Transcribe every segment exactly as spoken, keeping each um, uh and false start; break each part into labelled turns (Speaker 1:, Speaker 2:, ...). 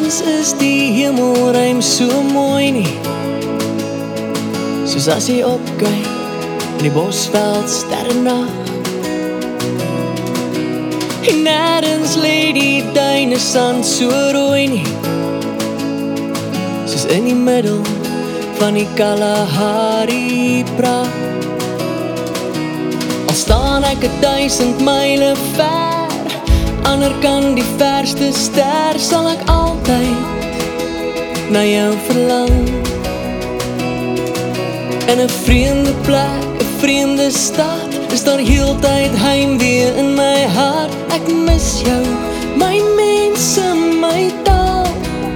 Speaker 1: Nêrens is die hemelruim so mooi nie, soos as jy opkyk in die bosveld sterrendag. En nêrens lê die duine sand so rooi nie, soos in die middel van die Kalahari praat. Al staan ek 'n duisend myle ver, ander kan die verste ster, sal ek altyd na jou verlang. In 'n vreemde plek, 'n vreemde stad, is daar heeltyd heimwee in my hart. Ek mis jou, my mense, my taal,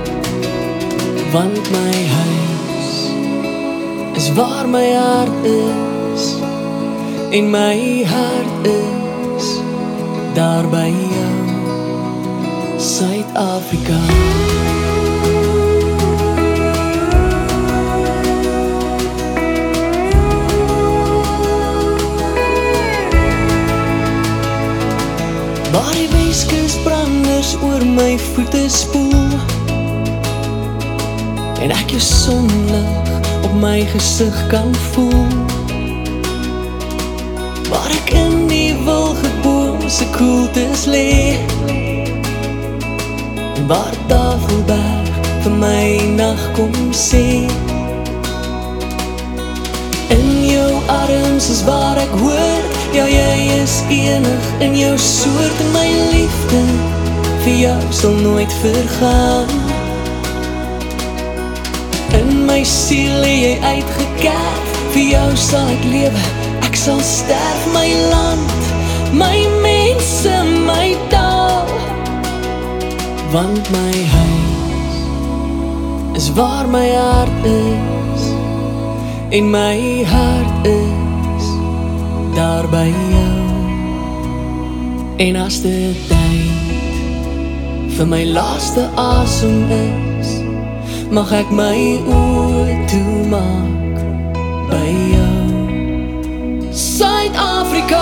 Speaker 1: want my huis is waar my hart is, en my hart is daar by jou, Suid-Afrika. Waar die Weskusbranders oor my voete spoel, en ek jou sonlig op my gesig kan voel. Waar ek in die wilgeboom se koeltes lê, en waar Tafelberg vir my nag kom sê. In jou arms is waar ek hoor, ja, jy is enig in jou soort, en my liefde vir jou sal nooit vergaan. In my siel het jy uitgekerf, vir jou sal ek lewe, ek sal sterf. My land, my mense, my taal, want my huis is waar my hart is, en my hart is daar by jou. En as dit tyd vir my laaste asem is, mag ek my oë toemaak by jou, Suid-Afrika.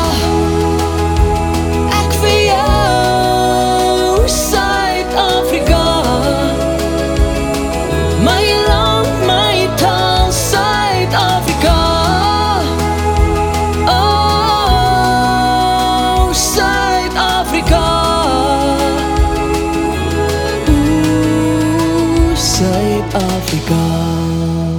Speaker 1: Ek vir jou, Suid-Afrika, my land, my taal, Suid-Afrika. Oh, Suid-Afrika. Ooh, Suid-Afrika.